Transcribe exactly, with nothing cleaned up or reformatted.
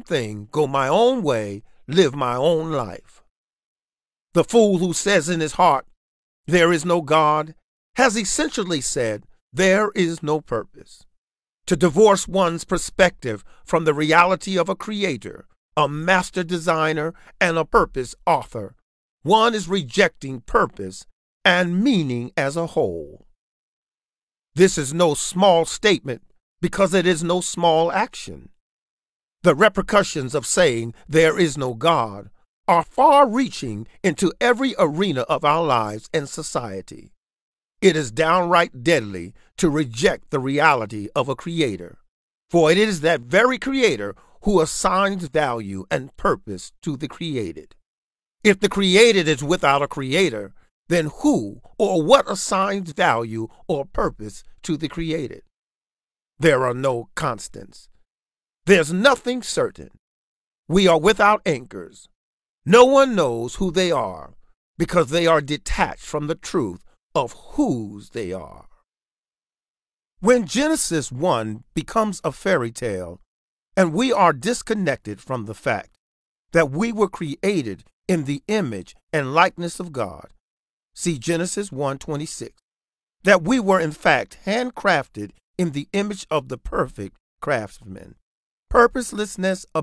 thing, go my own way, live my own life. The fool who says in his heart, there is no God, has essentially said, there is no purpose. To divorce one's perspective from the reality of a creator, a master designer, and a purpose author, one is rejecting purpose and meaning as a whole. This is no small statement because it is no small action. The repercussions of saying there is no God are far-reaching into every arena of our lives and society. It is downright deadly to reject the reality of a creator, for it is that very creator who assigns value and purpose to the created. If the created is without a creator, then who or what assigns value or purpose to the created? There are no constants. There's nothing certain. We are without anchors. No one knows who they are because they are detached from the truth of whose they are. When Genesis one becomes a fairy tale and we are disconnected from the fact that we were created in the image and likeness of God, see Genesis one twenty-six, that we were in fact handcrafted in the image of the perfect craftsman, purposelessness